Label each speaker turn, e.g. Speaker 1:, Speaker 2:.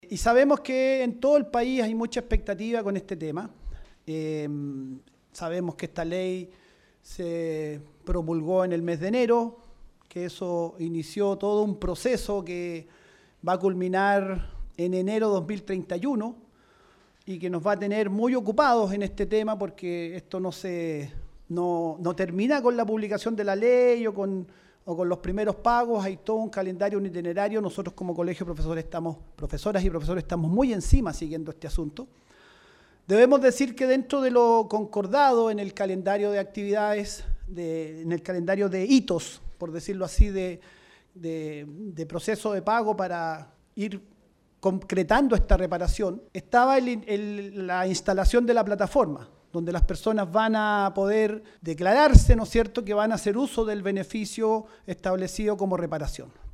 Speaker 1: Y sabemos que en todo el país hay mucha expectativa con este tema. Eh, Sabemos que esta ley se promulgó en el mes de enero, que eso inició todo un proceso que va a culminar en enero 2031 y que nos va a tener muy ocupados en este tema porque esto no termina con la publicación de la ley o con los primeros pagos. Hay todo un calendario, un itinerario. Nosotros como colegio de profesores profesoras y profesores estamos muy encima siguiendo este asunto. Debemos decir que dentro de lo concordado en el calendario de actividades, en el calendario de hitos, por decirlo así, de proceso de pago para ir concretando esta reparación, estaba la instalación de la plataforma, donde las personas van a poder declararse, ¿no es cierto?, que van a hacer uso del beneficio establecido como reparación.